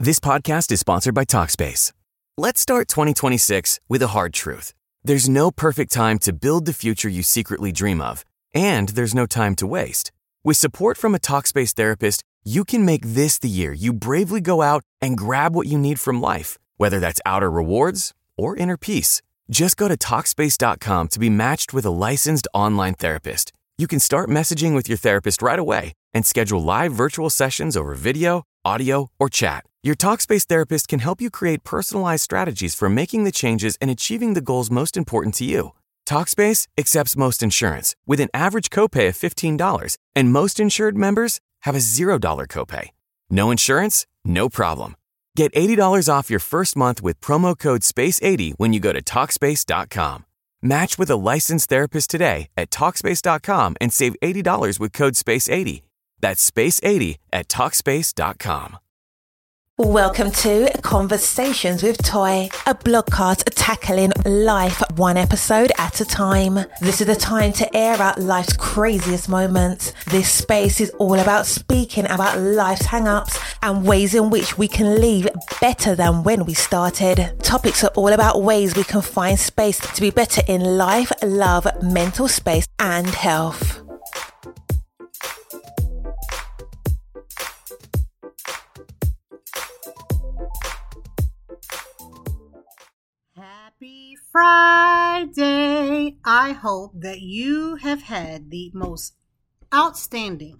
This podcast is sponsored by Talkspace. Let's start 2026 with a hard truth. There's no perfect time to build the future you secretly dream of, and there's no time to waste. With support from a Talkspace therapist, you can make this the year you bravely go out and grab what you need from life, whether that's outer rewards or inner peace. Just go to Talkspace.com to be matched with a licensed online therapist. You can start messaging with your therapist right away and schedule live virtual sessions over video, audio, or chat. Your Talkspace therapist can help you create personalized strategies for making the changes and achieving the goals most important to you. Talkspace accepts most insurance with an average copay of $15, and most insured members have a $0 copay. No insurance? No problem. Get $80 off your first month with promo code SPACE80 when you go to Talkspace.com. Match with a licensed therapist today at Talkspace.com and save $80 with code SPACE80. That's SPACE80 at Talkspace.com. Welcome to Conversations with Toy, a blogcast tackling life one episode at a time. This is the time to air out life's craziest moments. This space is all about speaking about life's hang-ups and ways in which we can leave better than when we started. Topics are all about ways we can find space to be better in life, love, mental space, and health. Happy Friday. I hope that you have had the most outstanding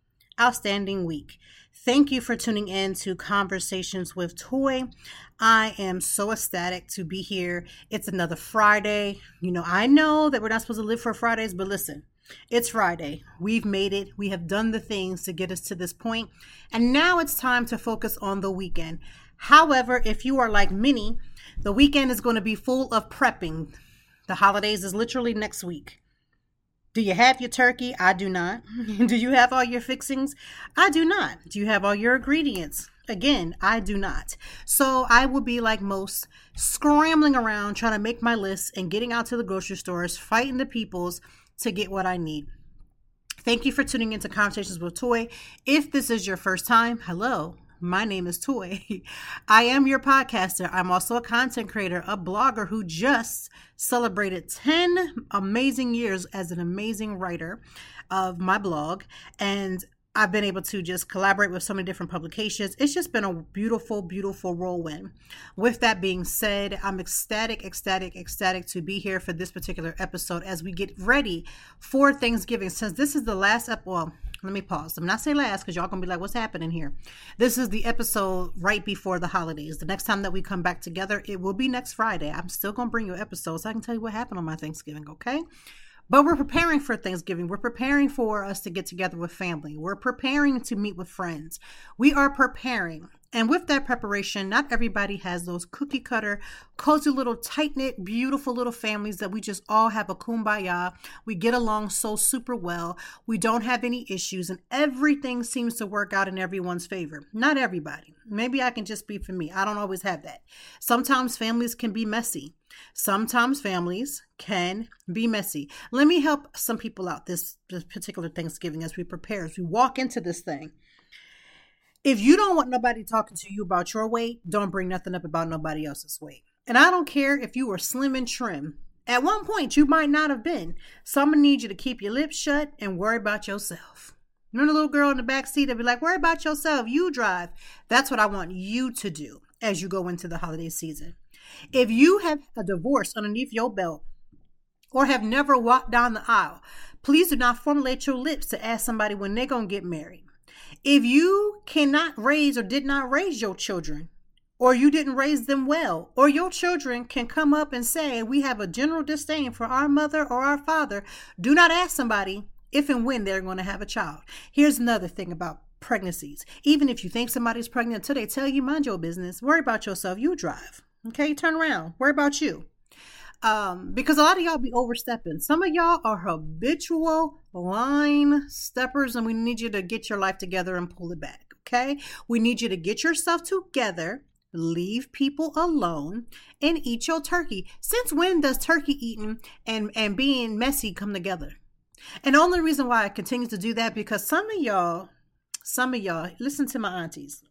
week. Thank you for tuning in to Conversations with Toy. I am so ecstatic to be here. It's another Friday. I know that we're not supposed to live for Fridays, but listen, it's Friday. We've made it. We have done the things to get us to this point. And now it's time to focus on the weekend. However, if you are like many, the weekend is going to be full of prepping. The holidays is literally next week. Do you have your turkey? I do not. Do you have all your fixings? I do not. Do you have all your ingredients? Again, I do not. So I will be like most, scrambling around trying to make my list and getting out to the grocery stores, fighting the peoples to get what I need. Thank you for tuning into Conversations with Toy. If this is your first time, hello. My name is Toy. I am your podcaster. I'm also a content creator, a blogger who just celebrated 10 amazing years as an amazing writer of my blog. And I've been able to just collaborate with so many different publications. It's just been a beautiful, beautiful whirlwind. With that being said, I'm ecstatic to be here for this particular episode as we get ready for Thanksgiving. Since this is the last let me pause. I'm not saying last because y'all gonna be like, what's happening here? This is the episode right before the holidays. The next time that we come back together, it will be next Friday. I'm still gonna bring you episodes so I can tell you what happened on my Thanksgiving, okay? But we're preparing for Thanksgiving. We're preparing for us to get together with family. We're preparing to meet with friends. We are preparing. And with that preparation, not everybody has those cookie cutter, cozy little tight-knit, beautiful little families that we just all have a kumbaya. We get along so super well. We don't have any issues and everything seems to work out in everyone's favor. Not everybody. Maybe I can just speak for me. I don't always have that. Sometimes families can be messy. Let me help some people out this particular Thanksgiving as we prepare, as we walk into this thing. If you don't want nobody talking to you about your weight, don't bring nothing up about nobody else's weight. And I don't care if you were slim and trim. At one point, you might not have been. So I'm going to need you to keep your lips shut and worry about yourself. Remember the little girl in the back seat that be like, worry about yourself, you drive. That's what I want you to do as you go into the holiday season. If you have a divorce underneath your belt or have never walked down the aisle, please do not formulate your lips to ask somebody when they're going to get married. If you cannot raise or did not raise your children, or you didn't raise them well, or your children can come up and say, we have a general disdain for our mother or our father, do not ask somebody if and when they're going to have a child. Here's another thing about pregnancies. Even if you think somebody's pregnant until they tell you, mind your business, worry about yourself, you drive. Okay, turn around, worry about you. Because a lot of y'all be overstepping. Some of y'all are habitual line steppers, and we need you to get your life together and pull it back. Okay, we need you to get yourself together, leave people alone, and eat your turkey. Since when does turkey eating and being messy come together? And the only reason why I continue to do that, because some of y'all, listen to my aunties.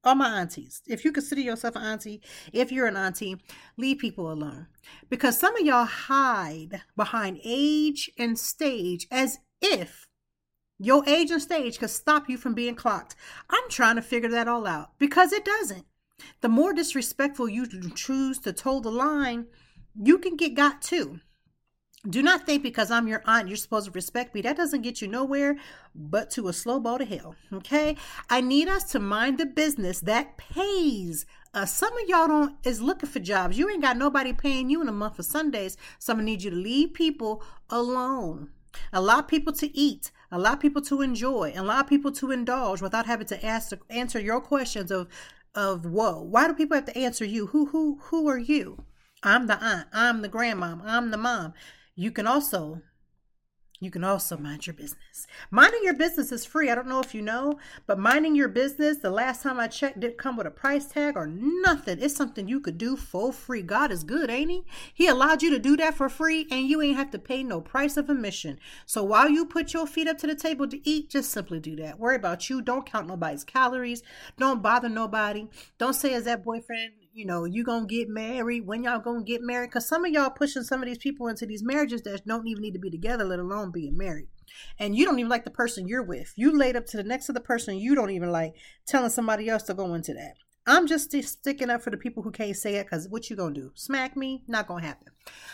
All my aunties, if you consider yourself an auntie, if you're an auntie, leave people alone. Because some of y'all hide behind age and stage as if your age and stage could stop you from being clocked. I'm trying to figure that all out because it doesn't. The more disrespectful you choose to toe the line, you can get got too. Do not think because I'm your aunt, you're supposed to respect me. That doesn't get you nowhere but to a slow ball to hell. Okay. I need us to mind the business that pays us. Some of y'all is looking for jobs. You ain't got nobody paying you in a month for Sundays. So I'm gonna need you to leave people alone. Allow people to eat. Allow people to enjoy. Allow people to indulge without having to answer your questions of whoa. Why do people have to answer you? Who are you? I'm the aunt. I'm the grandmom. I'm the mom. You can also mind your business. Minding your business is free. I don't know if you know, but minding your business, the last time I checked, didn't come with a price tag or nothing. It's something you could do for free. God is good, ain't he? He allowed you to do that for free and you ain't have to pay no price of admission. So while you put your feet up to the table to eat, just simply do that. Worry about you. Don't count nobody's calories. Don't bother nobody. Don't say, is that boyfriend, you gonna get married? When y'all gonna get married? Because some of y'all pushing some of these people into these marriages that don't even need to be together, let alone being married. And you don't even like the person you're with. You laid up to the next to the person you don't even like, telling somebody else to go into that. I'm just sticking up for the people who can't say it, because what you gonna do? Smack me? Not gonna happen.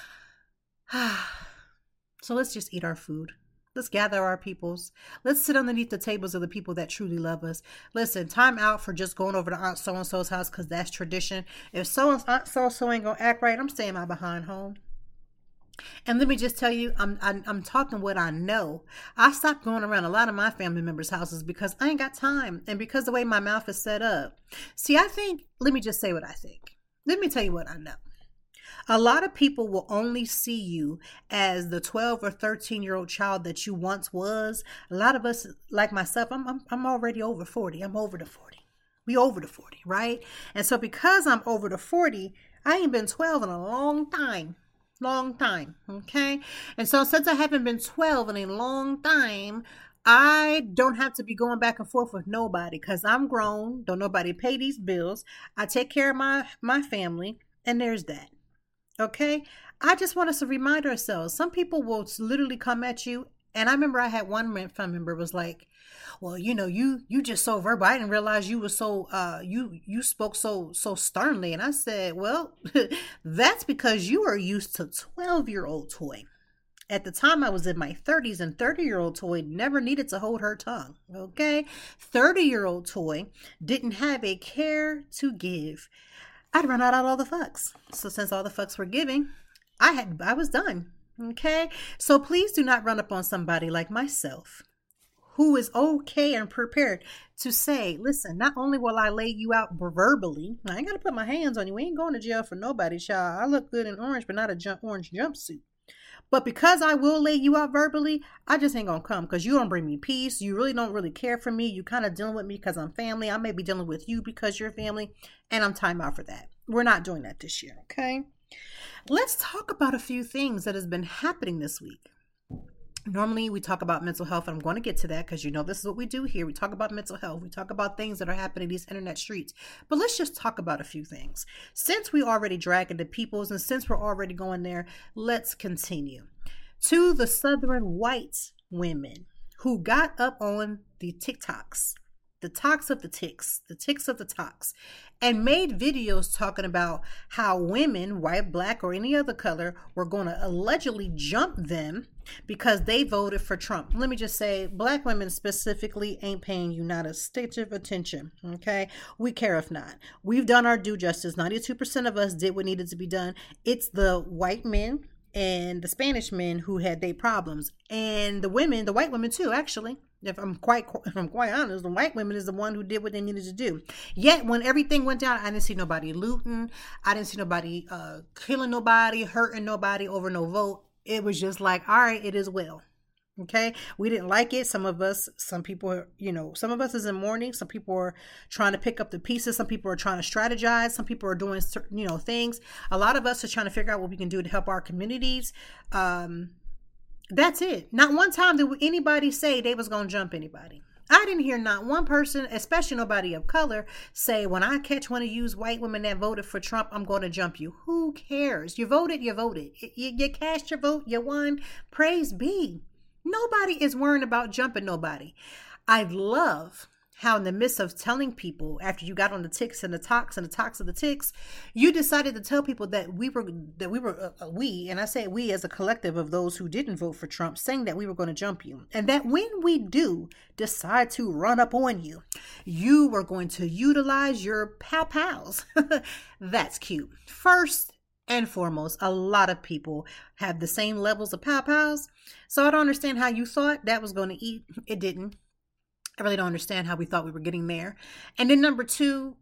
So let's just eat our food. Let's gather our peoples. Let's sit underneath the tables of the people that truly love us. Listen, time out for just going over to Aunt So-and-so's house because that's tradition. If Aunt So-and-so ain't going to act right, I'm staying my behind home. And let me just tell you, I'm talking what I know. I stopped going around a lot of my family members' houses because I ain't got time. And because the way my mouth is set up. See, let me just say what I think. Let me tell you what I know. A lot of people will only see you as the 12 or 13-year-old child that you once was. A lot of us, like myself, I'm already over 40. I'm over the 40. We over the 40, right? And so because I'm over the 40, I ain't been 12 in a long time. Okay? And so since I haven't been 12 in a long time, I don't have to be going back and forth with nobody because I'm grown. Don't nobody pay these bills. I take care of my family, and there's that. Okay, I just want us to remind ourselves. Some people will literally come at you. And I remember I had one family member was like, well, you just so verbal. I didn't realize you were so, you spoke so sternly. And I said, well, that's because you are used to 12-year-old toy. At the time I was in my 30s, and 30-year-old toy never needed to hold her tongue. Okay, 30-year-old toy didn't have a care to give. I'd run out all the fucks. So since all the fucks were giving, I was done. Okay. So please do not run up on somebody like myself who is okay and prepared to say, listen, not only will I lay you out verbally, I ain't got to put my hands on you. We ain't going to jail for nobody, child. I look good in orange, but not a orange jumpsuit. But because I will lay you out verbally, I just ain't going to come because you don't bring me peace. You really don't really care for me. You kind of dealing with me because I'm family. I may be dealing with you because you're family, and I'm time out for that. We're not doing that this year, okay? Let's talk about a few things that has been happening this week. Normally, we talk about mental health, and I'm going to get to that because this is what we do here. We talk about mental health. We talk about things that are happening in these internet streets. But let's just talk about a few things. Since we already dragging the peoples, and since we're already going there, let's continue. To the Southern white women who got up on the TikToks, the talks of the ticks of the talks, and made videos talking about how women, white, black, or any other color, were going to allegedly jump them because they voted for Trump. Let me just say, black women specifically ain't paying you not a stitch of attention, okay? We care if not. We've done our due justice. 92% of us did what needed to be done. It's the white men and the Spanish men who had their problems, and the white women too, actually. If I'm quite honest, the white women is the one who did what they needed to do. Yet when everything went down, I didn't see nobody looting. I didn't see nobody killing nobody, hurting nobody over no vote. It was just like, all right, it is well. Okay. We didn't like it. Some of us is in mourning. Some people are trying to pick up the pieces. Some people are trying to strategize. Some people are doing, things. A lot of us are trying to figure out what we can do to help our communities. That's it. Not one time did anybody say they was going to jump anybody. I didn't hear not one person, especially nobody of color, say, when I catch one of you white women that voted for Trump, I'm going to jump you. Who cares? You voted, you voted. You cast your vote, you won. Praise be. Nobody is worrying about jumping nobody. I love how in the midst of telling people, after you got on the ticks and the talks of the ticks, you decided to tell people that we, and I say we as a collective of those who didn't vote for Trump, saying that we were going to jump you. And that when we do decide to run up on you, you were going to utilize your pals. That's cute. First and foremost, a lot of people have the same levels of pals. So I don't understand how you thought that was going to eat. It didn't. I really don't understand how we thought we were getting there. And then number two,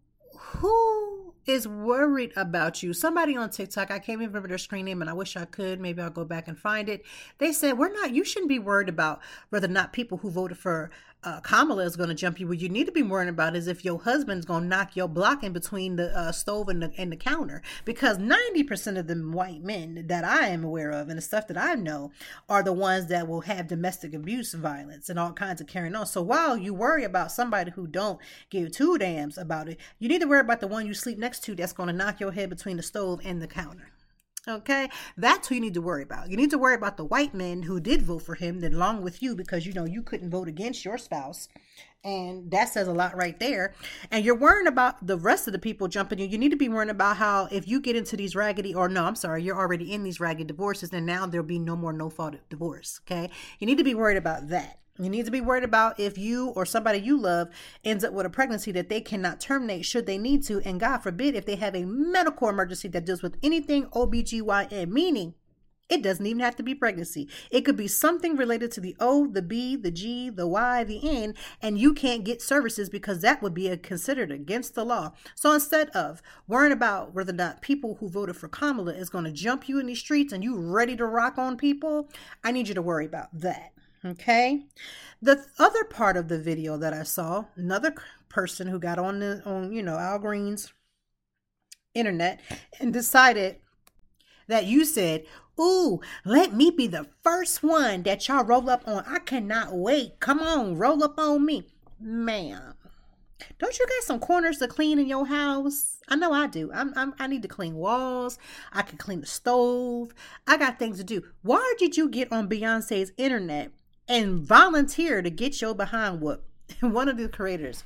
who is worried about you? Somebody on TikTok, I can't remember their screen name and I wish I could. Maybe I'll go back and find it. They said, you shouldn't be worried about whether or not people who voted for Kamala is going to jump you. What you need to be worrying about is if your husband's going to knock your block in between the stove and the counter. Because 90% of the white men that I am aware of and the stuff that I know are the ones that will have domestic abuse violence and all kinds of carrying on. So while you worry about somebody who don't give two damns about it, you need to worry about the one you sleep next to that's going to knock your head between the stove and the counter. Okay, that's who you need to worry about. You need to worry about the white men who did vote for him, that along with you, because you couldn't vote against your spouse. And that says a lot right there. And you're worrying about the rest of the people jumping you. You need to be worrying about how if you get into these you're already in these ragged divorces, then now there'll be no more no-fault divorce. Okay, you need to be worried about that. You need to be worried about if you or somebody you love ends up with a pregnancy that they cannot terminate should they need to. And God forbid if they have a medical emergency that deals with anything OBGYN, meaning it doesn't even have to be pregnancy. It could be something related to the O, the B, the G, the Y, the N, and you can't get services because that would be considered against the law. So instead of worrying about whether or not people who voted for Kamala is going to jump you in these streets and you ready to rock on people, I need you to worry about that. Okay. The other part of the video that I saw, another person who got on Al Green's internet and decided that you said, ooh, let me be the first one that y'all roll up on. I cannot wait. Come on, roll up on me. Ma'am, don't you got some corners to clean in your house? I know I do. I need to clean walls. I can clean the stove. I got things to do. Why did you get on Beyonce's internet and volunteer to get your behind whooped? One of the creators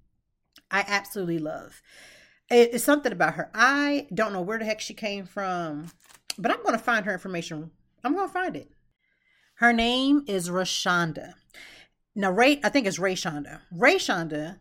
I absolutely love. It's something about her. I don't know where the heck she came from, but I'm going to find her information. I'm going to find it. Her name is Rayshonda. Now, I think it's Rayshonda. Rayshonda.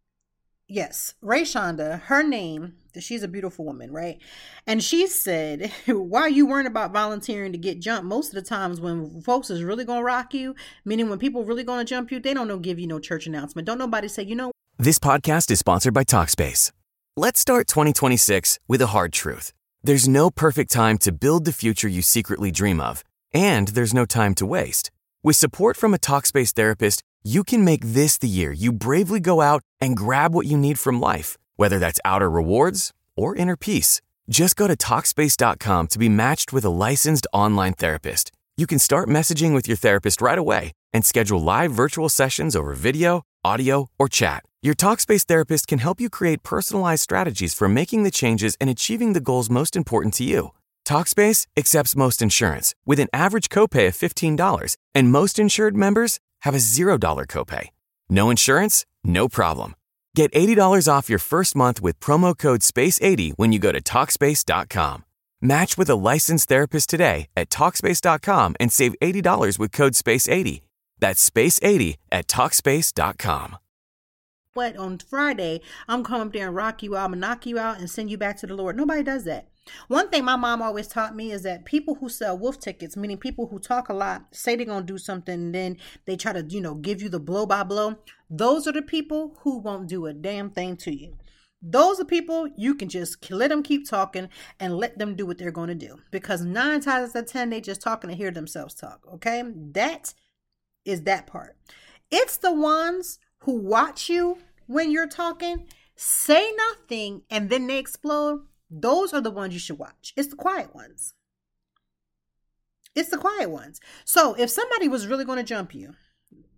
Yes, Rayshonda, her name, she's a beautiful woman, right? And she said, why are you worrying about volunteering to get jumped? Most of the times when folks is really going to rock you, meaning when people really going to jump you, they don't give you no church announcement. Don't nobody say, This podcast is sponsored by Talkspace. Let's start 2026 with a hard truth. There's no perfect time to build the future you secretly dream of. And there's no time to waste. With support from a Talkspace therapist, you can make this the year you bravely go out and grab what you need from life, whether that's outer rewards or inner peace. Just go to Talkspace.com to be matched with a licensed online therapist. You can start messaging with your therapist right away and schedule live virtual sessions over video, audio, or chat. Your Talkspace therapist can help you create personalized strategies for making the changes and achieving the goals most important to you. Talkspace accepts most insurance with an average copay of $15, and most insured members have a $0 copay. No insurance? No problem. Get $80 off your first month with promo code SPACE80 when you go to Talkspace.com. Match with a licensed therapist today at Talkspace.com and save $80 with code SPACE80. That's SPACE80 at Talkspace.com. What, on Friday, I'm coming up there and rock you out, I'm going to knock you out and send you back to the Lord. Nobody does that. One thing my mom always taught me is that people who sell wolf tickets, meaning people who talk a lot, say they're going to do something, and then they try to, give you the blow by blow. Those are the people who won't do a damn thing to you. Those are people you can just let them keep talking and let them do what they're going to do. Because 9 times out of 10, they just talking to hear themselves talk. Okay? That is that part. It's the ones who watch you when you're talking, say nothing, and then they explode. Those are the ones you should watch. It's the quiet ones. It's the quiet ones. So if somebody was really going to jump you,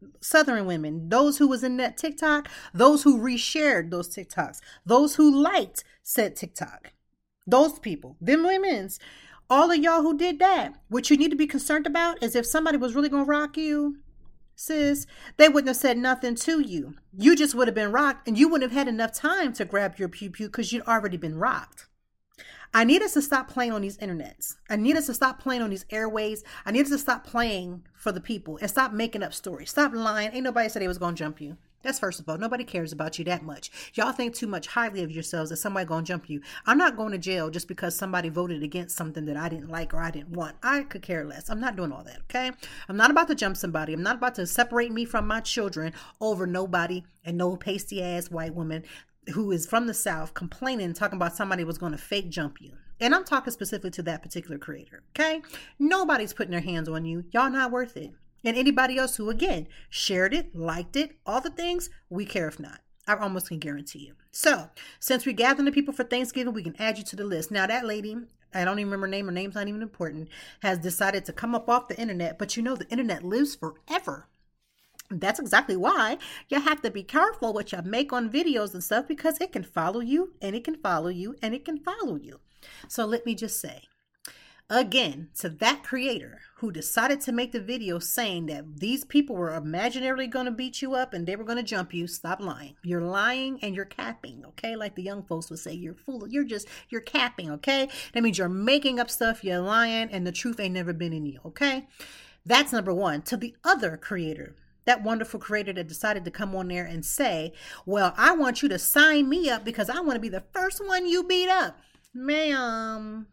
Southern women, those who was in that TikTok, those who reshared those TikToks, those who liked said TikTok, those people, them women's, all of y'all who did that, what you need to be concerned about is if somebody was really going to rock you, sis, they wouldn't have said nothing to you. You just would have been rocked and you wouldn't have had enough time to grab your pew-pew because you'd already been rocked. I need us to stop playing on these internets. I need us to stop playing on these airways. I need us to stop playing for the people and stop making up stories. Stop lying. Ain't nobody said they was going to jump you. That's first of all. Nobody cares about you that much. Y'all think too much highly of yourselves that somebody going to jump you. I'm not going to jail just because somebody voted against something that I didn't like or I didn't want. I could care less. I'm not doing all that, okay? I'm not about to jump somebody. I'm not about to separate me from my children over nobody and no pasty ass white woman who is from the South complaining, talking about somebody was going to fake jump you. And I'm talking specifically to that particular creator, okay? Nobody's putting their hands on you. Y'all not worth it. And anybody else who, again, shared it, liked it, all the things, we care if not. I almost can guarantee you. So, since we're gathering the people for Thanksgiving, we can add you to the list. Now, that lady, I don't even remember her name, her name's not even important, has decided to come up off the internet. But you know, the internet lives forever. That's exactly why you have to be careful what you make on videos and stuff because it can follow you and it can follow you and it can follow you. So let me just say, again, to that creator who decided to make the video saying that these people were imaginarily going to beat you up and they were going to jump you, stop lying. You're lying and you're capping, okay? Like the young folks would say, you're fool. You're capping, okay? That means you're making up stuff, you're lying, and the truth ain't never been in you, okay? That's number one. To the other creator, that wonderful creator that decided to come on there and say, well, I want you to sign me up because I want to be the first one you beat up. Ma'am,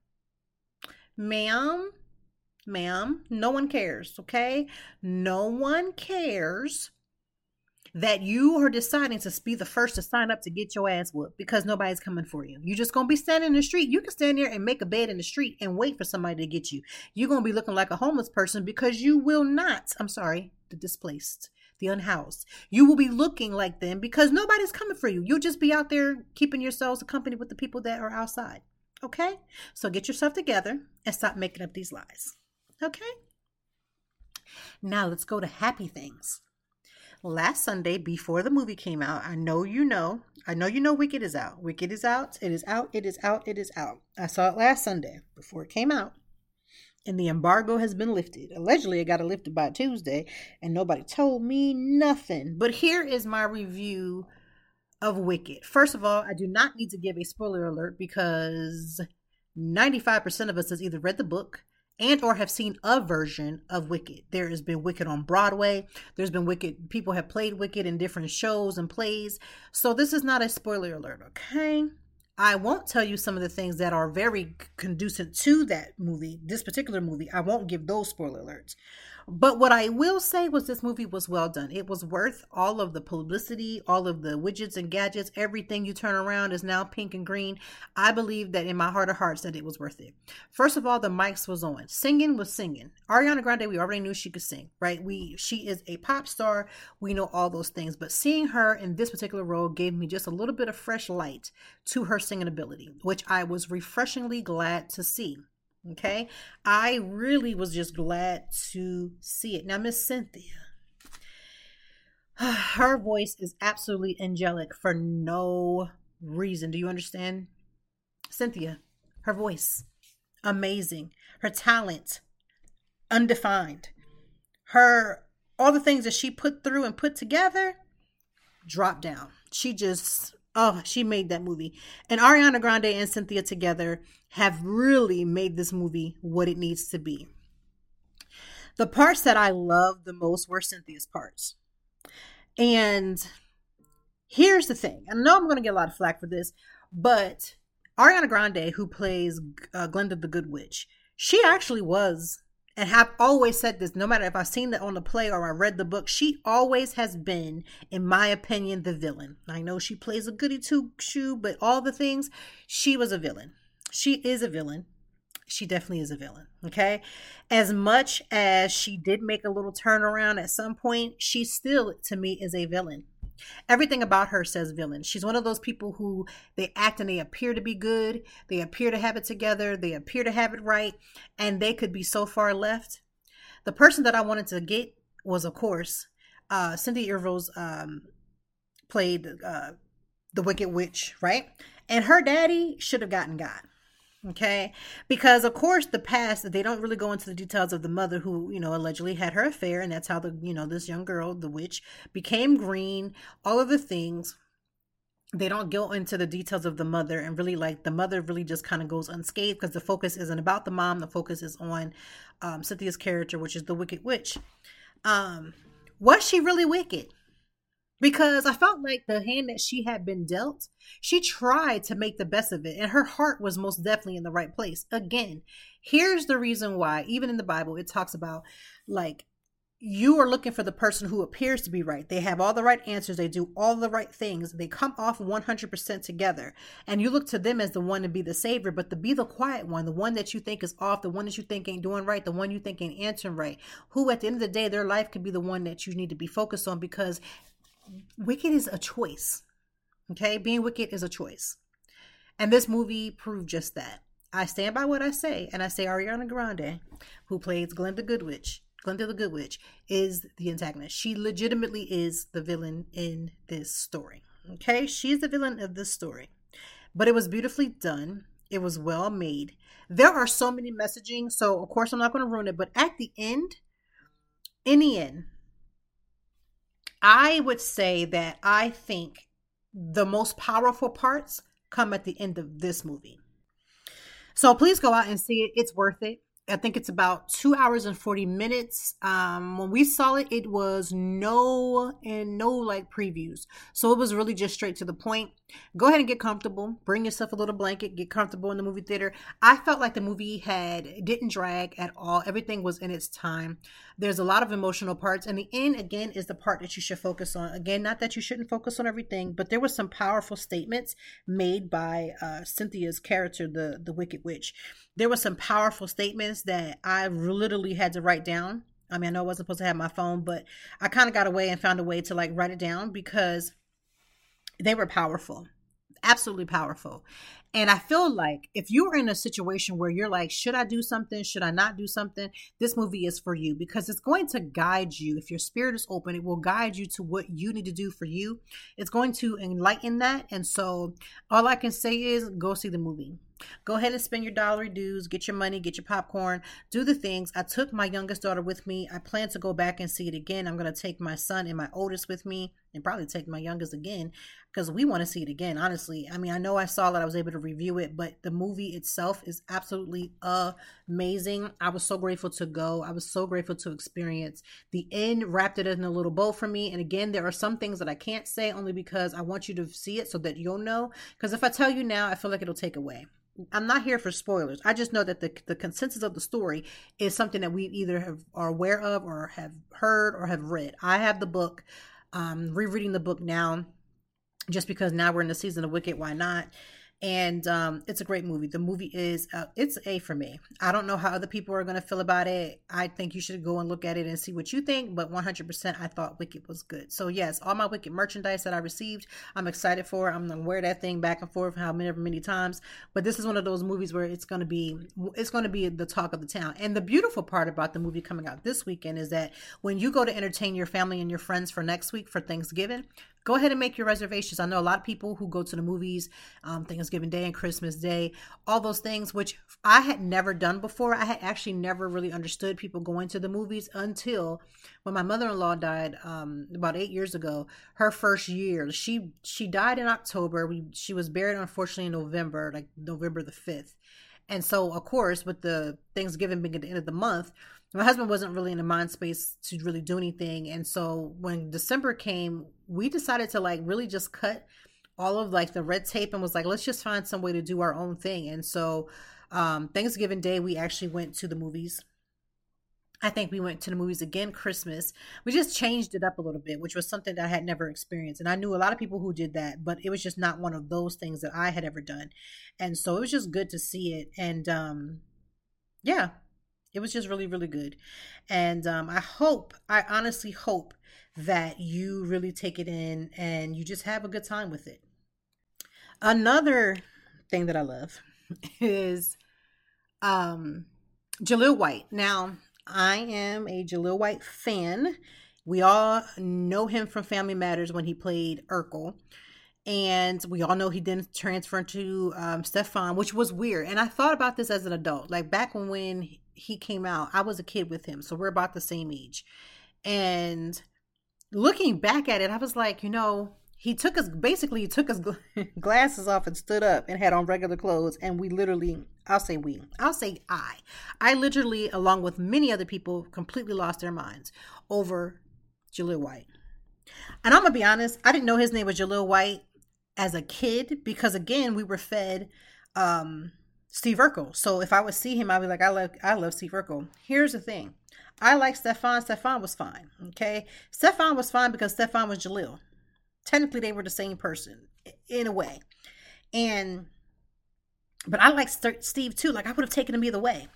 no one cares, okay? No one cares that you are deciding to be the first to sign up to get your ass whooped because nobody's coming for you. You're just going to be standing in the street. You can stand there and make a bed in the street and wait for somebody to get you. You're going to be looking like a homeless person because you will not, the displaced, the unhoused. You will be looking like them because nobody's coming for you. You'll just be out there keeping yourselves accompanied with the people that are outside. Okay? So get yourself together and stop making up these lies. Okay? Now let's go to happy things. Last Sunday, before the movie came out, I know you know Wicked is out. Wicked is out. It is out. It is out. It is out. I saw it last Sunday before it came out. And the embargo has been lifted. Allegedly, it got lifted by Tuesday, and nobody told me nothing. But here is my review of Wicked. First of all, I do not need to give a spoiler alert because 95% of us has either read the book and or have seen a version of Wicked. There has been Wicked on Broadway. There's been Wicked. People have played Wicked in different shows and plays. So this is not a spoiler alert, okay? I won't tell you some of the things that are very conducive to that movie, this particular movie. I won't give those spoiler alerts. But what I will say was this movie was well done. It was worth all of the publicity, all of the widgets and gadgets. Everything you turn around is now pink and green. I believe that in my heart of hearts that it was worth it. First of all, the mics was on. Singing was singing. Ariana Grande, we already knew she could sing, right? She is a pop star. We know all those things. But seeing her in this particular role gave me just a little bit of fresh light to her singing ability, which I was refreshingly glad to see. Okay, I really was just glad to see it. Now, Miss Cynthia, her voice is absolutely angelic for no reason. Do you understand? Cynthia, her voice, amazing. Her talent, undefined. All the things that she put through and put together, drop down. She made that movie. And Ariana Grande and Cynthia together have really made this movie what it needs to be. The parts that I loved the most were Cynthia's parts. And here's the thing. I know I'm going to get a lot of flack for this, but Ariana Grande, who plays Glenda the Good Witch, she actually was, and have always said this, no matter if I've seen that on the play or I read the book, she always has been, in my opinion, the villain. I know she plays a goody two-shoe, but all the things, she was a villain. She is a villain. She definitely is a villain, okay? As much as she did make a little turnaround at some point, she still, to me, is a villain. Everything about her says villain. She's one of those people who they act and they appear to be good. They appear to have it together. They appear to have it right. And they could be so far left. The person that I wanted to get was, of course, Cynthia Erivo's played the Wicked Witch, right? And her daddy should have gotten God. Okay, because of course the past, they don't really go into the details of the mother who, allegedly had her affair, and that's how this young girl, the witch, became green, all of the things. They don't go into the details of the mother, and really, like, the mother really just kind of goes unscathed because the focus isn't about the mom. The focus is on Cynthia's character, which is the Wicked Witch. Was she really wicked? Because I felt like the hand that she had been dealt, she tried to make the best of it. And her heart was most definitely in the right place. Again, here's the reason why, even in the Bible, it talks about, like, you are looking for the person who appears to be right. They have all the right answers. They do all the right things. They come off 100% together. And you look to them as the one to be the savior, but to be the quiet one, the one that you think is off, the one that you think ain't doing right, the one you think ain't answering right, who at the end of the day, their life could be the one that you need to be focused on, because wicked is a choice. Okay? Being wicked is a choice. And this movie proved just that. I stand by what I say, and I say Ariana Grande, who plays Glinda the Good Witch, is the antagonist. She legitimately is the villain in this story. Okay? She's the villain of this story. But it was beautifully done. It was well made. There are so many messaging, so of course I'm not going to ruin it, but at the end, in the end, I would say that I think the most powerful parts come at the end of this movie. So please go out and see it. It's worth it. I think it's about 2 hours and 40 minutes. When we saw it, it was no like previews. So it was really just straight to the point. Go ahead and get comfortable. Bring yourself a little blanket. Get comfortable in the movie theater. I felt like the movie didn't drag at all. Everything was in its time. There's a lot of emotional parts. And the end, again, is the part that you should focus on. Again, not that you shouldn't focus on everything, but there were some powerful statements made by Cynthia's character, the Wicked Witch. There were some powerful statements that I literally had to write down. I mean, I know I wasn't supposed to have my phone, but I kind of got away and found a way to, like, write it down because they were powerful. Absolutely powerful. And I feel like if you're in a situation where you're like, should I do something? Should I not do something? This movie is for you, because it's going to guide you. If your spirit is open, it will guide you to what you need to do for you. It's going to enlighten that. And so all I can say is go see the movie. Go ahead and spend your dollar dues, get your money, get your popcorn, do the things. I took my youngest daughter with me. I plan to go back and see it again. I'm going to take my son and my oldest with me, and probably take my youngest again, because we want to see it again, honestly. I mean, I know I saw that I was able to review it, but the movie itself is absolutely amazing. I was so grateful to go. I was so grateful to experience. The end wrapped it in a little bow for me. And again, there are some things that I can't say only because I want you to see it so that you'll know. Because if I tell you now, I feel like it'll take away. I'm not here for spoilers. I just know that the consensus of the story is something that we either are aware of or have heard or have read. I have the book, rereading the book now, just because now we're in the season of Wicked. Why not? And it's a great movie. The movie is, it's A for me. I don't know how other people are going to feel about it. I think you should go and look at it and see what you think. But 100%, I thought Wicked was good. So yes, all my Wicked merchandise that I received, I'm excited for. I'm going to wear that thing back and forth many times. But this is one of those movies where it's going to be the talk of the town. And the beautiful part about the movie coming out this weekend is that when you go to entertain your family and your friends for next week for Thanksgiving, go ahead and make your reservations. I know a lot of people who go to the movies Thanksgiving Day and Christmas Day, all those things, which I had never done before. I had actually never really understood people going to the movies until when my mother-in-law died about 8 years ago. Her first year, she died in October. She was buried, unfortunately, in November, like November the 5th. And so, of course, with the Thanksgiving being at the end of the month, my husband wasn't really in the mind space to really do anything. And so when December came, we decided to like really just cut all of like the red tape and was like, let's just find some way to do our own thing. And so Thanksgiving Day, we actually went to the movies. I think we went to the movies again, Christmas. We just changed it up a little bit, which was something that I had never experienced. And I knew a lot of people who did that, but it was just not one of those things that I had ever done. And so it was just good to see it. And yeah, it was just really, really good. And I honestly hope that you really take it in and you just have a good time with it. Another thing that I love is Jaleel White. Now, I am a Jaleel White fan, We all know him from Family Matters when he played Urkel. And we all know he didn't transfer to Stefan, which was weird. And I thought about this as an adult. Like back when he came out, I was a kid with him. So we're about the same age. And looking back at it, I was like, he took his glasses off and stood up and had on regular clothes. And we literally, I literally, along with many other people, completely lost their minds over Jaleel White. And I'm going to be honest, I didn't know his name was Jaleel White as a kid because, again, we were fed Steve Urkel. So if I would see him, I'd be like, I love Steve Urkel. Here's the thing. I like Stefan. Stefan was fine. Okay. Stefan was fine because Stefan was Jaleel. Technically, they were the same person in a way. But I like Steve too. Like I would have taken him either way.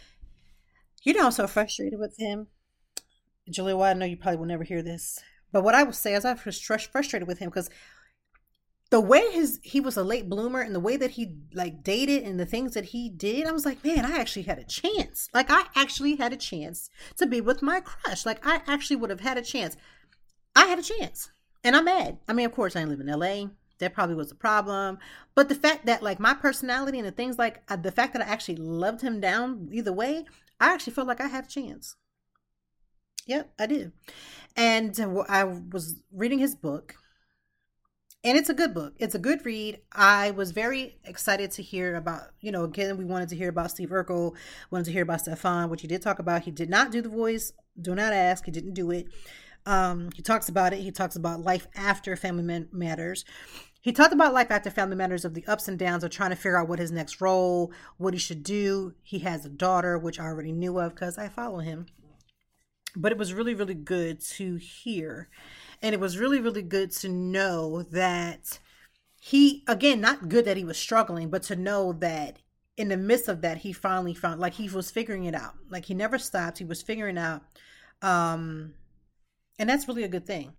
I'm so frustrated with him. Jaleel White, I know you probably will never hear this. But what I would say is I was frustrated with him because the way he was a late bloomer and the way that he like dated and the things that he did, I was like, man, I actually had a chance. Like I actually had a chance to be with my crush. Like I actually would have had a chance. I had a chance and I'm mad. I mean, of course I live in LA. That probably was the problem. But the fact that like my personality and the things like the fact that I actually loved him down either way, I actually felt like I had a chance. Yep, I did. And I was reading his book. And it's a good book. It's a good read. I was very excited to hear about, again, we wanted to hear about Steve Urkel, wanted to hear about Stefan, which he did talk about. He did not do the voice. Do not ask. He didn't do it. He talks about it. He talks about life after Family Matters. He talked about life after Family Matters of the ups and downs of trying to figure out what his next role, what he should do. He has a daughter, which I already knew of because I follow him. But it was really, really good to hear. And it was really, really good to know that he, again, not good that he was struggling, but to know that in the midst of that, he finally found, like he was figuring it out. Like he never stopped. He was figuring out. And that's really a good thing.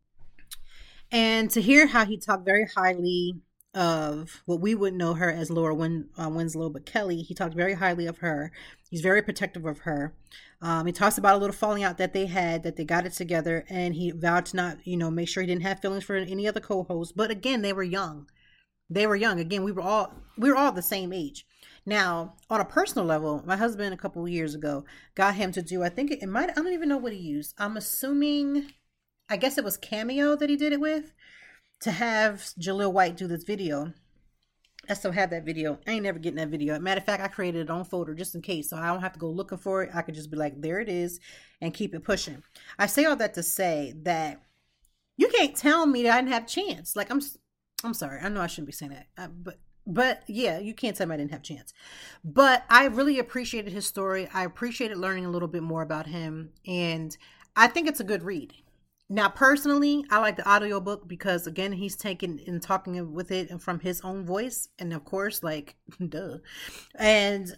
And to hear how he talked very highly of what we would know her as Laura Winslow, but Kelly, he talked very highly of her. He's very protective of her. He talks about a little falling out that they had, that they got it together, and he vowed to not, make sure he didn't have feelings for any other co-hosts. But again, they were young. Again, we were all the same age. Now, on a personal level, my husband a couple of years ago got him to do, I don't even know what he used. I'm assuming, I guess it was Cameo that he did it with, to have Jaleel White do this video. I still have that video. I ain't never getting that video. Matter of fact, I created it on folder just in case, so I don't have to go looking for it. I could just be like, there it is, and keep it pushing. I say all that to say that you can't tell me that I didn't have a chance. Like, I'm sorry. I know I shouldn't be saying that, but yeah, you can't tell me I didn't have a chance. But I really appreciated his story. I appreciated learning a little bit more about him, and I think it's a good read. Now, personally, I like the audiobook because, again, he's taking and talking with it and from his own voice. And, of course, like, duh. And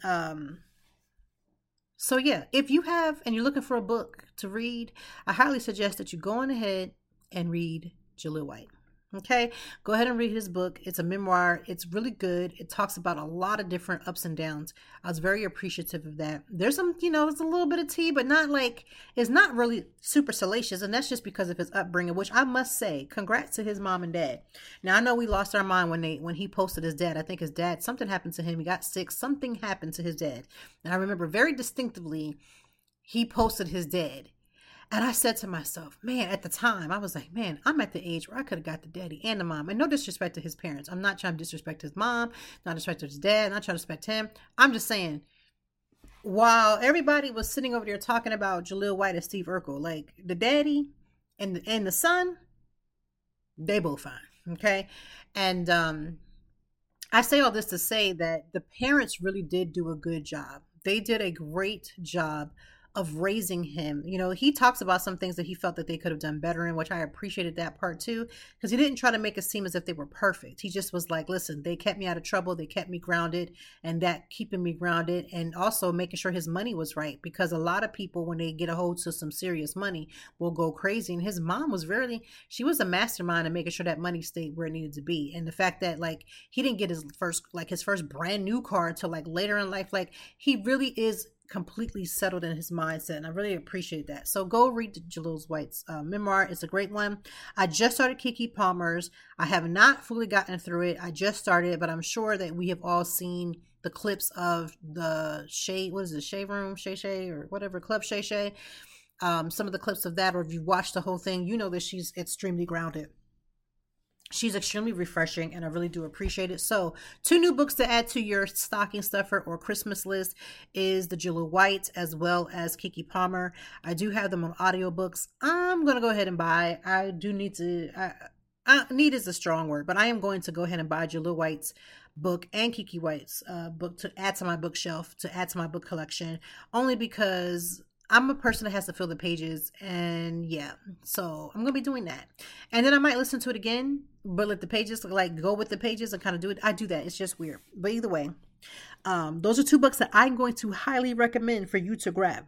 so, yeah, if you have and you're looking for a book to read, I highly suggest that you go on ahead and read Jaleel White. Okay, go ahead and read his book. It's a memoir. It's really good. It talks about a lot of different ups and downs. I was very appreciative of that. There's some, it's a little bit of tea, but not like, it's not really super salacious. And that's just because of his upbringing, which I must say, congrats to his mom and dad. Now, I know we lost our mind when he posted his dad. I think his dad, something happened to him. He got sick. Something happened to his dad. And I remember very distinctively, he posted his dad. And I said to myself, man, at the time, I was like, man, I'm at the age where I could have got the daddy and the mom. And no disrespect to his parents. I'm not trying to disrespect his mom, not disrespect his dad, not trying to disrespect him. I'm just saying, while everybody was sitting over there talking about Jaleel White and Steve Urkel, like the daddy and the son, they both fine, okay? And I say all this to say that the parents really did do a good job. They did a great job of raising him. He talks about some things that he felt that they could have done better in, which I appreciated that part too, because he didn't try to make it seem as if they were perfect. He just was like, listen, they kept me out of trouble. They kept me grounded, and that keeping me grounded, and also making sure his money was right, because a lot of people, when they get a hold to some serious money, will go crazy. And his mom was she was a mastermind in making sure that money stayed where it needed to be. And the fact that like he didn't get his first brand new car until like later in life, like he really is completely settled in his mindset, and I really appreciate that. So go read Jaleel White's memoir. It's a great one. I just started Keke Palmer's. I have not fully gotten through it. I just started, but I'm sure that we have all seen the clips of the Shade Room, Shay, or whatever, Club Shay. Some of the clips of that, or if you've watched the whole thing, you know that she's extremely grounded. She's extremely refreshing, and I really do appreciate it. So 2 new books to add to your stocking stuffer or Christmas list is the Jaleel White as well as Keke Palmer. I do have them on audiobooks. I'm going to go ahead and buy. I do need to, need is a strong word, but I am going to go ahead and buy Jaleel White's book and Keke White's book to add to my bookshelf, to add to my book collection, only because I'm a person that has to fill the pages, and yeah, so I'm going to be doing that. And then I might listen to it again, but let the pages, like, go with the pages and kind of do it. I do that. It's just weird. But either way, those are 2 books that I'm going to highly recommend for you to grab.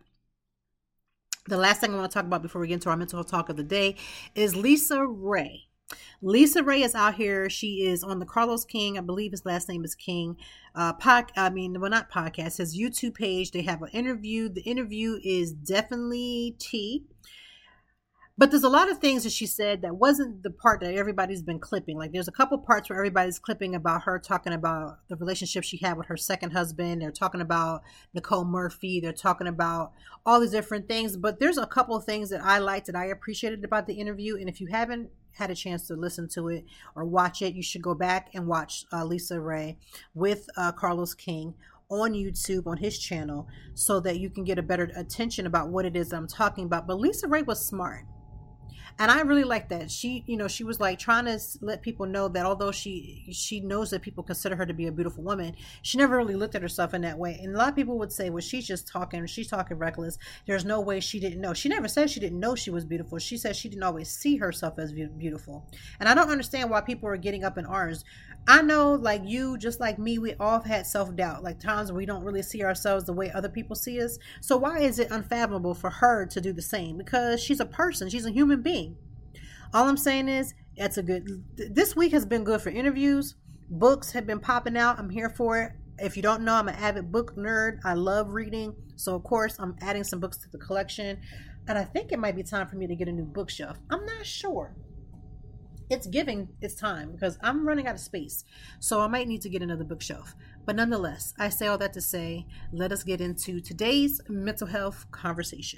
The last thing I want to talk about before we get into our mental health talk of the day is LisaRaye. LisaRaye is out here. She is on the Carlos King, I believe his last name is King, not podcast, his YouTube page. They have an interview. The interview is definitely tea. But there's a lot of things that she said that wasn't the part that everybody's been clipping. Like, there's a couple parts where everybody's clipping about her talking about the relationship she had with her second husband. They're talking about Nicole Murphy. They're talking about all these different things. But there's a couple of things that I liked, that I appreciated about the interview. And if you haven't had a chance to listen to it or watch it, you should go back and watch LisaRaye with Carlos King on YouTube, on his channel, so that you can get a better attention about what it is I'm talking about. But LisaRaye was smart. And I really like that. She was like trying to let people know that although she knows that people consider her to be a beautiful woman, she never really looked at herself in that way. And a lot of people would say, well, she's talking reckless. There's no way she didn't know. She never said she didn't know she was beautiful. She said she didn't always see herself as beautiful. And I don't understand why people are getting up in arms. I know, like you, just like me, we all have had self-doubt, like times we don't really see ourselves the way other people see us. So why is it unfathomable for her to do the same? Because she's a person. She's a human being. All I'm saying is, this week has been good for interviews. Books have been popping out. I'm here for it. If you don't know, I'm an avid book nerd. I love reading. So, of course, I'm adding some books to the collection. And I think it might be time for me to get a new bookshelf. I'm not sure. It's time, because I'm running out of space. So I might need to get another bookshelf. But nonetheless, I say all that to say, let us get into today's mental health conversation.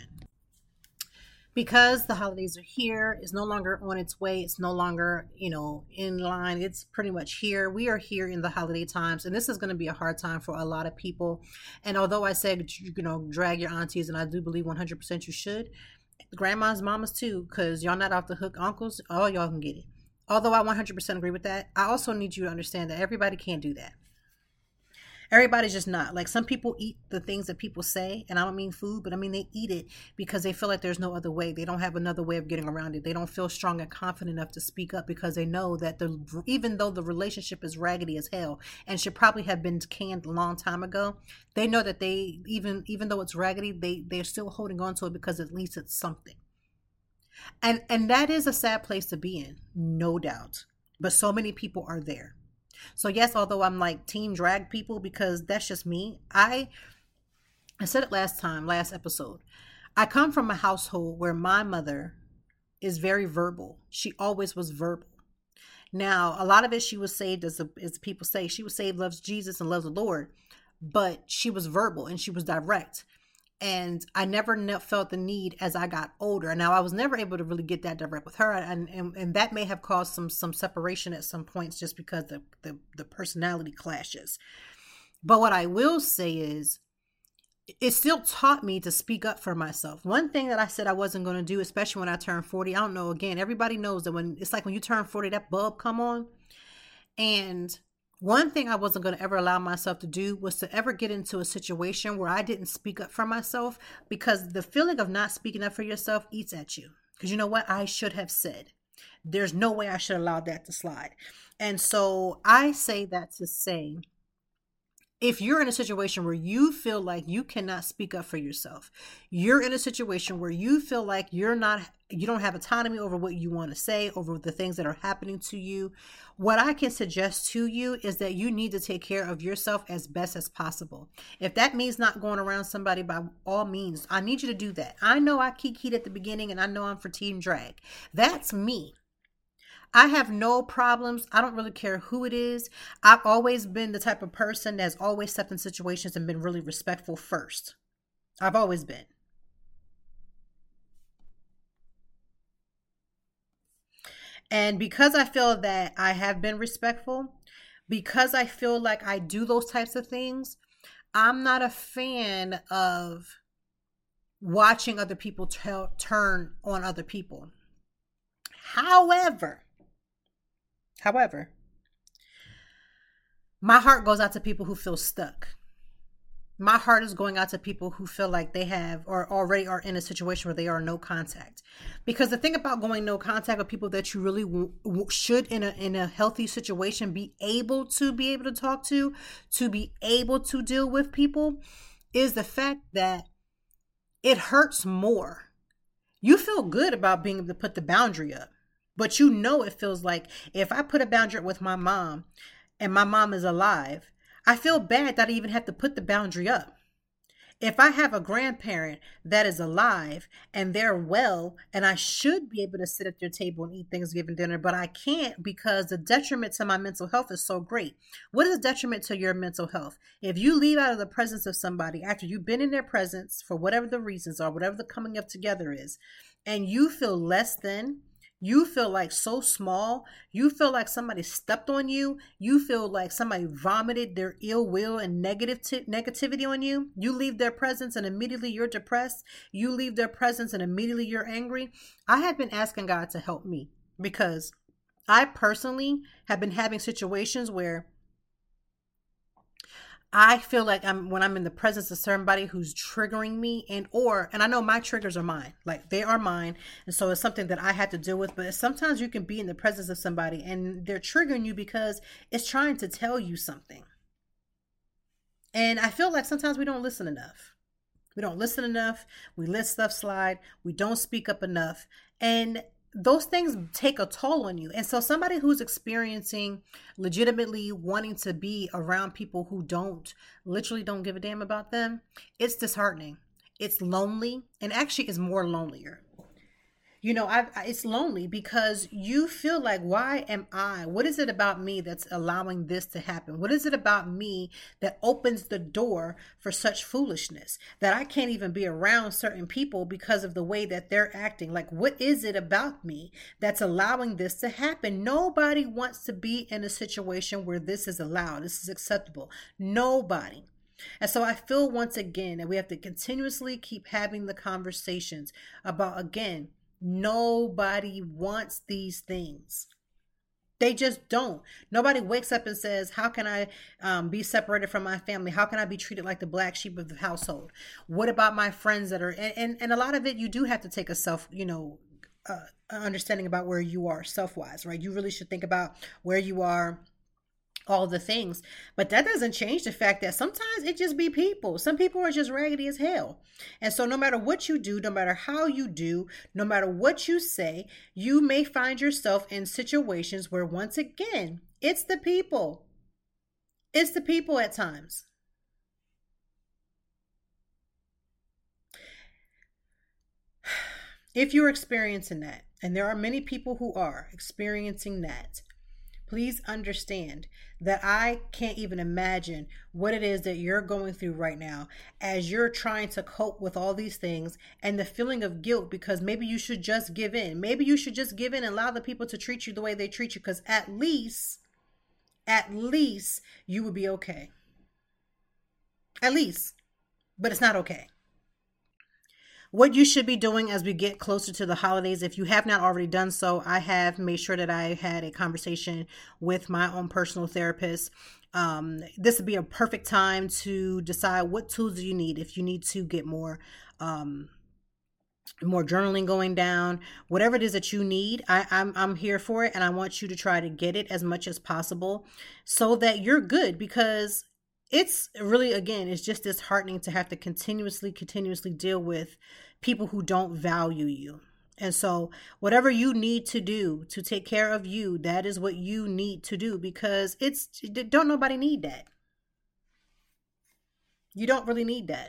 Because the holidays are here, it's no longer on its way. It's no longer, in line. It's pretty much here. We are here in the holiday times, and this is going to be a hard time for a lot of people. And although I said, drag your aunties, and I do believe 100% you should, grandmas, mamas too, because y'all not off the hook. Uncles, all y'all can get it. Although I 100% agree with that, I also need you to understand that everybody can't do that. Everybody's just not. Like, some people eat the things that people say, and I don't mean food, but I mean they eat it because they feel like there's no other way. They don't have another way of getting around it. They don't feel strong and confident enough to speak up because they know that even though the relationship is raggedy as hell and should probably have been canned a long time ago, they know that they, even though it's raggedy, they're still holding on to it because at least it's something. And that is a sad place to be in, no doubt. But so many people are there. So yes, although I'm like team drag people, because that's just me. I said it last episode. I come from a household where my mother is very verbal. She always was verbal. Now, a lot of it, she was saved, as people say, she was saved, loves Jesus and loves the Lord, but she was verbal and she was direct. And I never felt the need as I got older. Now, I was never able to really get that direct with her. And that may have caused some separation at some points just because the personality clashes. But what I will say is, it still taught me to speak up for myself. One thing that I said I wasn't going to do, especially when I turned 40, I don't know, again, everybody knows that when you turn 40, that bulb come on. And one thing I wasn't going to ever allow myself to do was to ever get into a situation where I didn't speak up for myself, because the feeling of not speaking up for yourself eats at you. Because you know what? I should have said. There's no way I should allow that to slide. And so I say that to say, If you're in a situation where you feel like you cannot speak up for yourself, you're in a situation where you feel like you don't have autonomy over what you want to say, over the things that are happening to you, what I can suggest to you is that you need to take care of yourself as best as possible. If that means not going around somebody, by all means, I need you to do that. I know I kikied at the beginning and I know I'm for team drag. That's me. I have no problems. I don't really care who it is. I've always been the type of person that's always stepped in situations and been really respectful first. I've always been. And because I feel that I have been respectful, because I feel like I do those types of things, I'm not a fan of watching other people turn on other people. However, my heart goes out to people who feel stuck. My heart is going out to people who feel like they have or already are in a situation where they are no contact. Because the thing about going no contact with people that you really should in a healthy situation be able to talk to be able to deal with people, is the fact that it hurts more. You feel good about being able to put the boundary up. But you know it feels like if I put a boundary with my mom and my mom is alive, I feel bad that I even have to put the boundary up. If I have a grandparent that is alive and they're well, and I should be able to sit at their table and eat Thanksgiving dinner, but I can't because the detriment to my mental health is so great. What is the detriment to your mental health? If you leave out of the presence of somebody after you've been in their presence for whatever the reasons are, whatever the coming up together is, and you feel less than, you feel like so small, you feel like somebody stepped on you, you feel like somebody vomited their ill will and negativity on you, you leave their presence and immediately you're depressed, you leave their presence and immediately you're angry. I have been asking God to help me because I personally have been having situations where I feel like when I'm in the presence of somebody who's triggering me and I know my triggers are mine, like they are mine. And so it's something that I have to deal with, but sometimes you can be in the presence of somebody and they're triggering you because it's trying to tell you something. And I feel like sometimes we don't listen enough. We don't listen enough. We let stuff slide. We don't speak up enough. And those things take a toll on you. And so somebody who's experiencing legitimately wanting to be around people who literally don't give a damn about them, it's disheartening. It's lonely, and actually is more lonelier. You know, it's lonely because you feel like, why am I? What is it about me that's allowing this to happen? What is it about me that opens the door for such foolishness that I can't even be around certain people because of the way that they're acting? Like, what is it about me that's allowing this to happen? Nobody wants to be in a situation where this is allowed. This is acceptable. Nobody. And so I feel once again that we have to continuously keep having the conversations about, again, nobody wants these things. They just don't. Nobody wakes up and says, how can I be separated from my family? How can I be treated like the black sheep of the household? What about my friends that are, and a lot of it, you do have to take a understanding about where you are self-wise, right? You really should think about where you are, all the things, but that doesn't change the fact that sometimes it just be people. Some people are just raggedy as hell. And so no matter what you do, no matter how you do, no matter what you say, you may find yourself in situations where, once again, it's the people. It's the people at times. If you're experiencing that, and there are many people who are experiencing that, please understand that I can't even imagine what it is that you're going through right now as you're trying to cope with all these things and the feeling of guilt because maybe you should just give in. Maybe you should just give in and allow the people to treat you the way they treat you, because at least you would be okay. At least. But it's not okay. What you should be doing as we get closer to the holidays, if you have not already done so, I have made sure that I had a conversation with my own personal therapist. This would be a perfect time to decide what tools do you need. If you need to get more journaling going down, whatever it is that you need, I'm here for it. And I want you to try to get it as much as possible so that you're good, because it's really, again, it's just disheartening to have to continuously deal with people who don't value you. And so whatever you need to do to take care of you, that is what you need to do, because don't nobody need that. You don't really need that.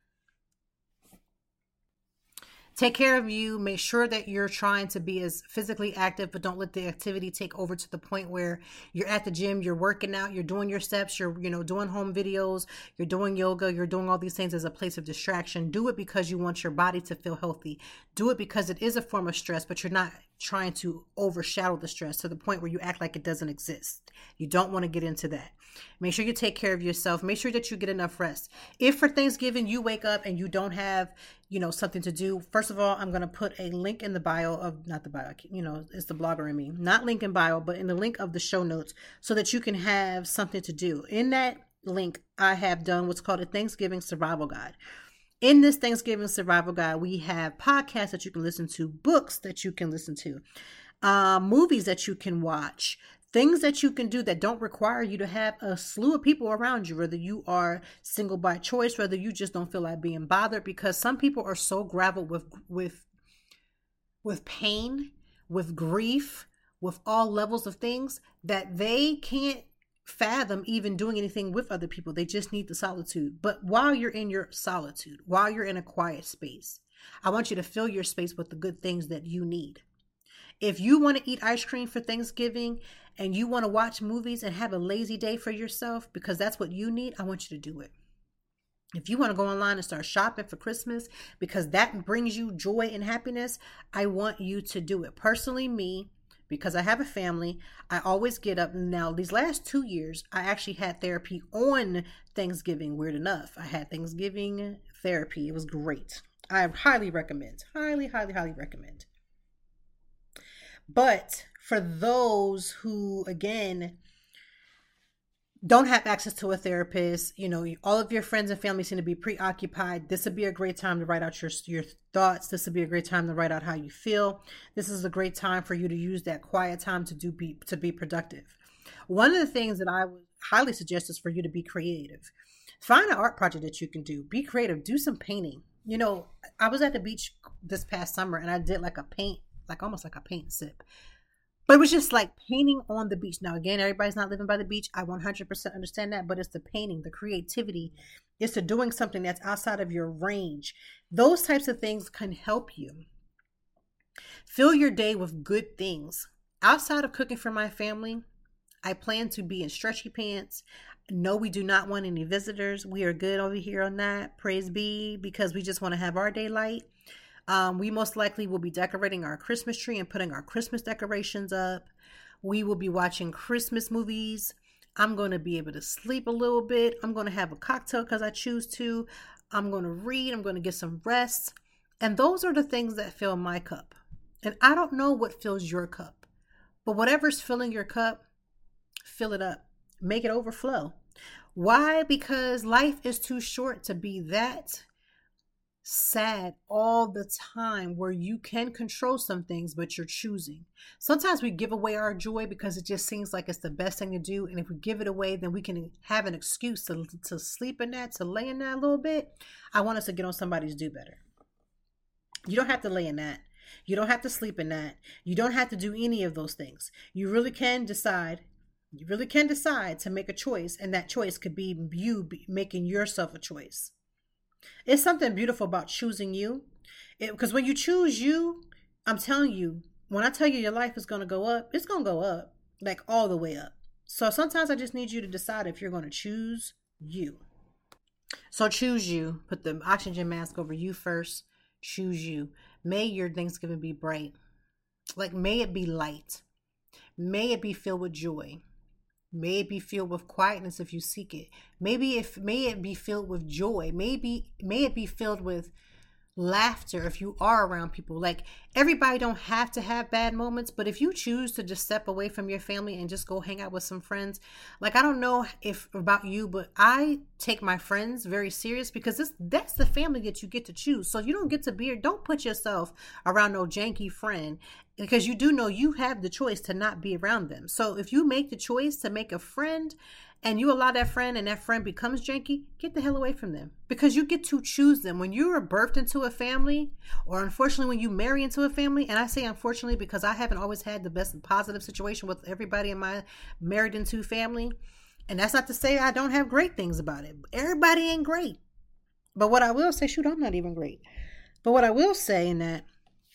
Take care of you. Make sure that you're trying to be as physically active, but don't let the activity take over to the point where you're at the gym, you're working out, you're doing your steps, you're, doing home videos, you're doing yoga, you're doing all these things as a place of distraction. Do it because you want your body to feel healthy. Do it because it is a form of stress, but you're not trying to overshadow the stress to the point where you act like it doesn't exist. You don't want to get into that. Make sure you take care of yourself. Make sure that you get enough rest. If for Thanksgiving you wake up and you don't have, something to do, first of all, I'm going to put a link in the bio of, not the bio, it's the blogger in me, not link in bio, but in the link of the show notes, so that you can have something to do. In that link, I have done what's called a Thanksgiving survival guide. In this Thanksgiving survival guide, we have podcasts that you can listen to, books that you can listen to, movies that you can watch, things that you can do that don't require you to have a slew of people around you, whether you are single by choice, whether you just don't feel like being bothered, because some people are so graveled with pain, with grief, with all levels of things, that they can't fathom even doing anything with other people. They just need the solitude. But while you're in your solitude, while you're in a quiet space, I want you to fill your space with the good things that you need. If you want to eat ice cream for Thanksgiving and you want to watch movies and have a lazy day for yourself because that's what you need, I want you to do it. If you want to go online and start shopping for Christmas because that brings you joy and happiness, I want you to do it. Personally, me, because I have a family, I always get up. Now, these last 2 years, I actually had therapy on Thanksgiving. Weird enough, I had Thanksgiving therapy. It was great. I highly recommend. Highly, highly, highly recommend. But for those who, again, don't have access to a therapist, all of your friends and family seem to be preoccupied, this would be a great time to write out your thoughts. This would be a great time to write out how you feel. This is a great time for you to use that quiet time to be productive. One of the things that I would highly suggest is for you to be creative. Find an art project that you can do. Be creative. Do some painting. I was at the beach this past summer and I did almost like a paint sip. But it was just like painting on the beach. Now, again, everybody's not living by the beach. I 100% understand that. But it's the painting, the creativity. It's to doing something that's outside of your range. Those types of things can help you. Fill your day with good things. Outside of cooking for my family, I plan to be in stretchy pants. No, we do not want any visitors. We are good over here on that. Praise be, because we just want to have our daylight. We most likely will be decorating our Christmas tree and putting our Christmas decorations up. We will be watching Christmas movies. I'm going to be able to sleep a little bit. I'm going to have a cocktail because I choose to. I'm going to read. I'm going to get some rest. And those are the things that fill my cup. And I don't know what fills your cup. But whatever's filling your cup, fill it up. Make it overflow. Why? Because life is too short to be that sad all the time where you can control some things, but you're choosing. Sometimes we give away our joy because it just seems like it's the best thing to do. And if we give it away, then we can have an excuse to sleep in that, to lay in that a little bit. I want us to get on somebody's do better. You don't have to lay in that. You don't have to sleep in that. You don't have to do any of those things. You really can decide to make a choice. And that choice could be you making yourself a choice. It's something beautiful about choosing you. Because when you choose you, I'm telling you, when I tell you your life is going to go up, it's going to go up, like all the way up. So sometimes I just need you to decide if you're going to choose you. So choose you. Put the oxygen mask over you first. Choose you. May your Thanksgiving be bright. May it be light. May it be filled with joy. May it be filled with quietness if you seek it. May it be filled with joy. May it be filled with laughter if you are around people. Everybody don't have to have bad moments, but if you choose to just step away from your family and just go hang out with some friends, I don't know if about you, but I take my friends very serious because that's the family that you get to choose. So you don't get to don't put yourself around no janky friend, because you do know you have the choice to not be around them. So if you make the choice to make a friend and you allow that friend and that friend becomes janky, get the hell away from them, because you get to choose them. When you are birthed into a family, or unfortunately when you marry into a family, and I say unfortunately because I haven't always had the best positive situation with everybody in my married into family, and that's not to say I don't have great things about it. Everybody ain't great. But what I will say, shoot, I'm not even great. But what I will say in that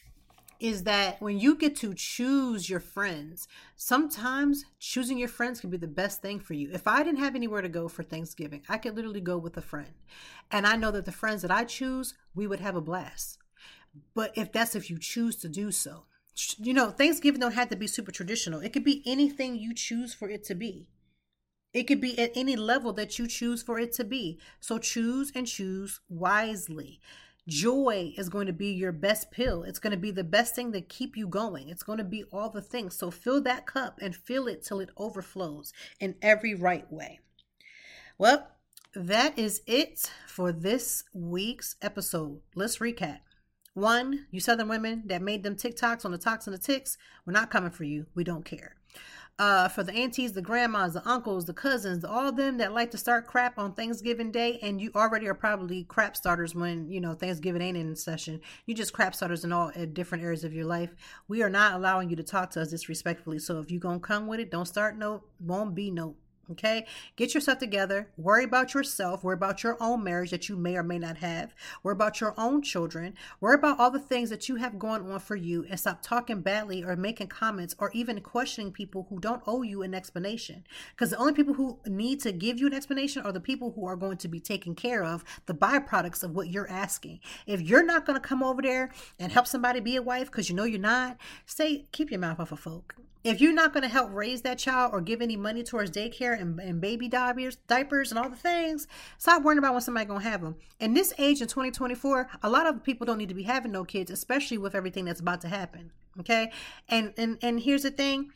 is that when you get to choose your friends, sometimes choosing your friends can be the best thing for you. If I didn't have anywhere to go for Thanksgiving, I could literally go with a friend. And I know that the friends that I choose, we would have a blast. But if you choose to do so, you know, Thanksgiving don't have to be super traditional. It could be anything you choose for it to be. It could be at any level that you choose for it to be. So choose and choose wisely. Joy is going to be your best pill. It's going to be the best thing to keep you going. It's going to be all the things. So fill that cup and fill it till it overflows in every right way. Well, that is it for this week's episode. Let's recap. 1, you Southern women that made them TikToks on the talks and the ticks, we're not coming for you. We don't care. For the aunties, the grandmas, the uncles, the cousins, all them that like to start crap on Thanksgiving Day, and you already are probably crap starters when, you know, Thanksgiving ain't in session. You just crap starters in all different areas of your life. We are not allowing you to talk to us disrespectfully. So if you're going to come with it, don't start no, won't be no. Okay, get yourself together. Worry about yourself. Worry about your own marriage that you may or may not have. Worry about your own children. Worry about all the things that you have going on for you, and stop talking badly or making comments or even questioning people who don't owe you an explanation. Because the only people who need to give you an explanation are the people who are going to be taking care of the byproducts of what you're asking. If you're not going to come over there and help somebody be a wife because you know you're not, keep your mouth off of folk. If you're not going to help raise that child or give any money towards daycare and baby diapers and all the things, stop worrying about when somebody's going to have them. In this age in 2024, a lot of people don't need to be having no kids, especially with everything that's about to happen. Okay. And here's the thing.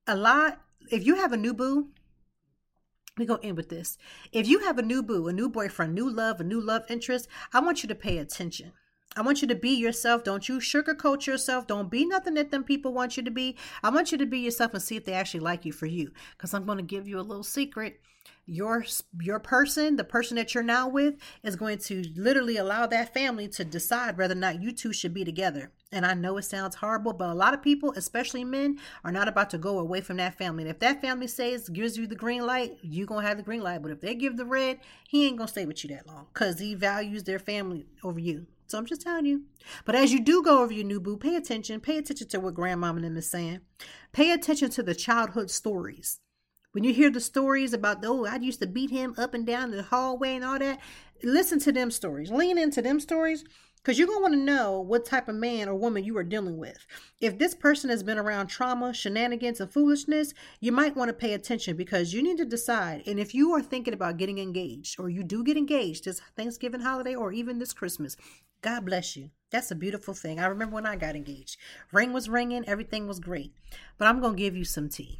If you have a new boo, we're going to end with this. If you have a new boo, a new boyfriend, a new love interest, I want you to pay attention. I want you to be yourself. Don't you sugarcoat yourself. Don't be nothing that them people want you to be. I want you to be yourself and see if they actually like you for you. Because I'm going to give you a little secret. Your person, the person that you're now with, is going to literally allow that family to decide whether or not you two should be together. And I know it sounds horrible, but a lot of people, especially men, are not about to go away from that family. And if that family gives you the green light, you're going to have the green light. But if they give the red, he ain't going to stay with you that long because he values their family over you. So I'm just telling you. But as you do go over your new boo, pay attention. Pay attention to what grandmama and them is saying. Pay attention to the childhood stories. When you hear the stories about, I used to beat him up and down the hallway and all that, listen to them stories. Lean into them stories, because you're going to want to know what type of man or woman you are dealing with. If this person has been around trauma, shenanigans, and foolishness, you might want to pay attention, because you need to decide. And if you are thinking about getting engaged, or you do get engaged this Thanksgiving holiday or even this Christmas, God bless you. That's a beautiful thing. I remember when I got engaged. Ring was ringing. Everything was great. But I'm going to give you some tea.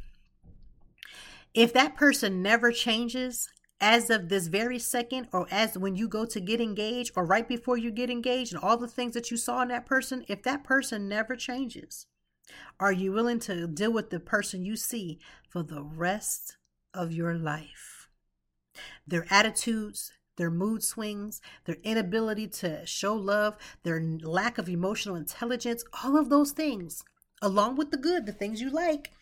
If that person never changes as of this very second, or as when you go to get engaged, or right before you get engaged, and all the things that you saw in that person, if that person never changes, are you willing to deal with the person you see for the rest of your life? Their attitudes, their mood swings, their inability to show love, their lack of emotional intelligence, all of those things, along with the good, the things you like.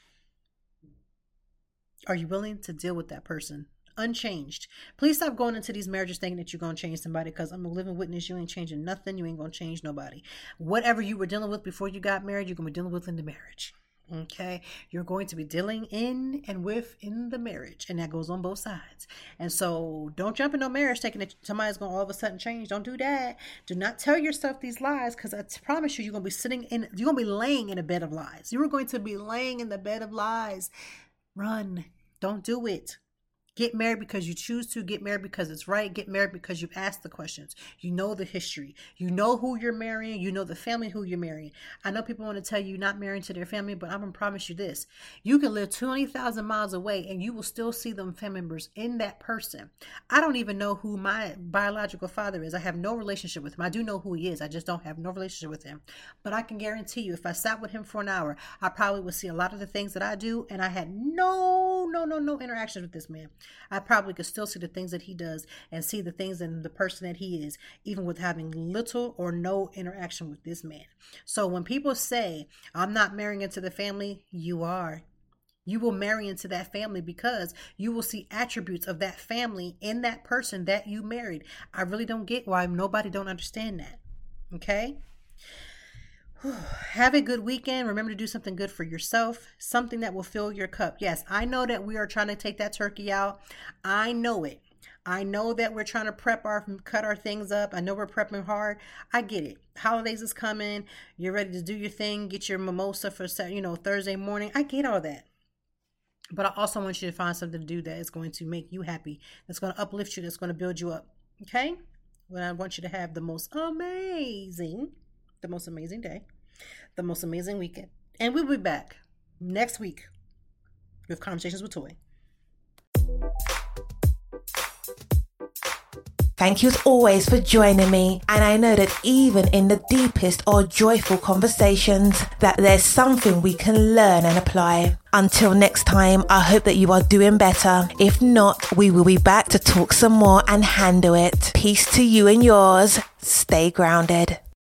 Are you willing to deal with that person unchanged? Please stop going into these marriages thinking that you're going to change somebody, because I'm a living witness. You ain't changing nothing. You ain't going to change nobody. Whatever you were dealing with before you got married, you're going to be dealing with in the marriage. Okay, you're going to be dealing in the marriage, and that goes on both sides. And so don't jump in no marriage thinking that somebody's going to all of a sudden change. Don't do that. Do not tell yourself these lies, because I promise you, you're going to be laying in a bed of lies. You are going to be laying in the bed of lies. Run. Don't do it. Get married because you choose to. Get married because it's right. Get married because you've asked the questions. You know the history. You know who you're marrying. You know the family who you're marrying. I know people want to tell you not marrying to their family, but I'm going to promise you this. You can live 20,000 miles away and you will still see them family members in that person. I don't even know who my biological father is. I have no relationship with him. I do know who he is. I just don't have no relationship with him. But I can guarantee you, if I sat with him for an hour, I probably would see a lot of the things that I do, and I had no interactions with this man. I probably could still see the things that he does and see the things in the person that he is, even with having little or no interaction with this man. So when people say, I'm not marrying into the family, you are. You will marry into that family because you will see attributes of that family in that person that you married. I really don't get why nobody don't understand that. Okay? Have a good weekend. Remember to do something good for yourself, something that will fill your cup. Yes, I know that we are trying to take that turkey out. I know it. I know that we're trying to cut our things up. I know we're prepping hard. I get it. Holidays is coming. You're ready to do your thing. Get your mimosa for, Thursday morning. I get all that. But I also want you to find something to do that is going to make you happy, that's going to uplift you, that's going to build you up. Okay? Well, I want you to have the most amazing day, the most amazing weekend. And we'll be back next week with Conversations with Toy. Thank you as always for joining me. And I know that even in the deepest or joyful conversations, that there's something we can learn and apply. Until next time, I hope that you are doing better. If not, we will be back to talk some more and handle it. Peace to you and yours. Stay grounded.